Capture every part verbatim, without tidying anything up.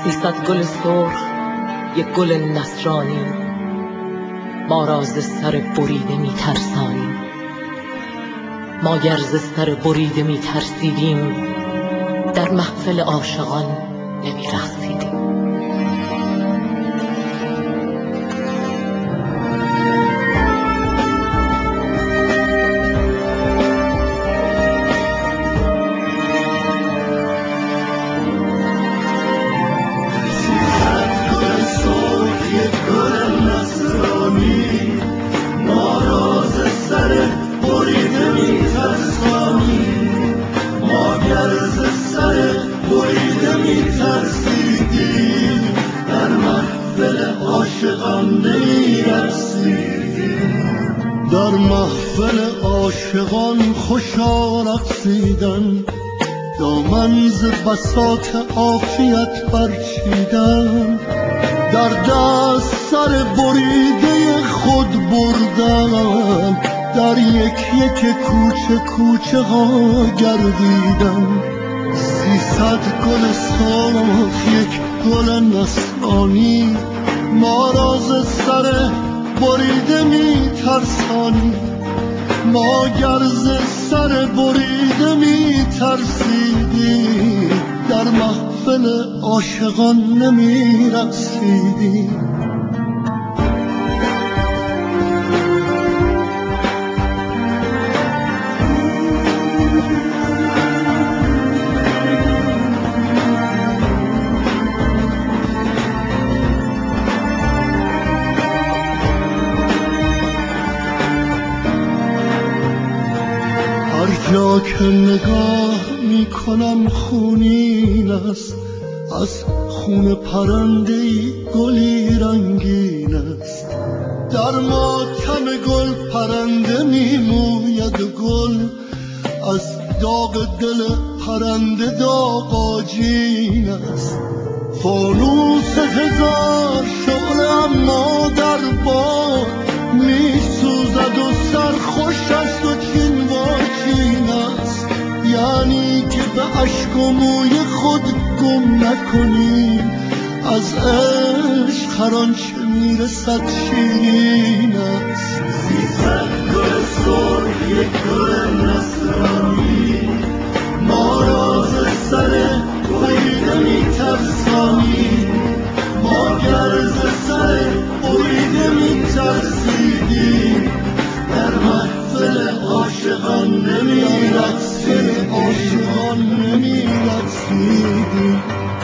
سیصد گل سرخ یک گل نصرانی، ما را ز سر بریده می ترسانی. ما گر ز سر بریده می ترسیدیم، در محفل عاشقان نمی رقصیدیم. در محفل عاشقان خوشا رقصیدن، دامن ز بساط عافیت برچیدن، در دست سر بریده خود بردن، در یک یک کوچه کوچه ها گردیدن. سیصد گل سرخ یک گل نصرانی، ما را ز سر بریده می ترسانی. ما گر ز سر بریده می ترسیدی، در محفل عاشقان نمی رقصیدی. هر جا که نگاه می کنم خونین است، از خون پرنده‌ای گلی رنگین است. در ماتم گل پرنده می موید و گل، از داغ دل پرنده داغ آجین است. فانوس هزار شعله اما در باد می سوزد و سرخوش است و چین و چین است. یعنی که به اشک و موی خود گم نکنیم، از عشق هر آنچه می رسد شیرین است. سیصد گل سرخ یک گل نصرانی، ما را ز سر بریده می ترسانی. ما گر ز سر بریده می ترسیدیم، در محفل عاشقان نمی رقصیدیم. عاشقان نمی رقصیدیم.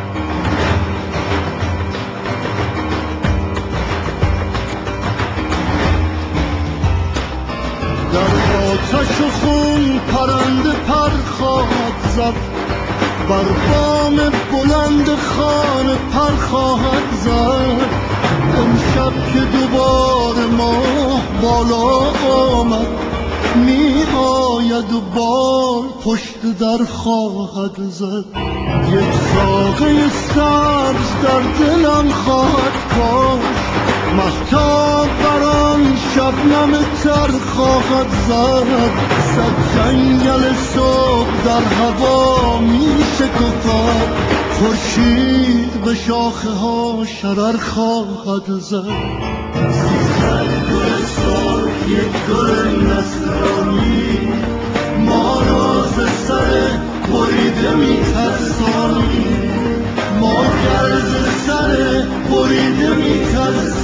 در آتش و خون پرنده پر خواهد زد، بر بام بلند خانه پر خواهد زد. امشب که دوباره ماه بالا آمد، می آید و بال پشت در خواهد زد. یک ساقه سبز در دلم خواهد کاشت، مهتاب بر آن شبنم تر خواهد زد. صد جنگل صبح در هوا می شکفد، خورشید به شاخه ها شرر خواهد زد. سیصد گل سرخ یک گل نصرانی، ما را ز سر بریده می ترسانی. ما گر ز سر بریده می ترسانی،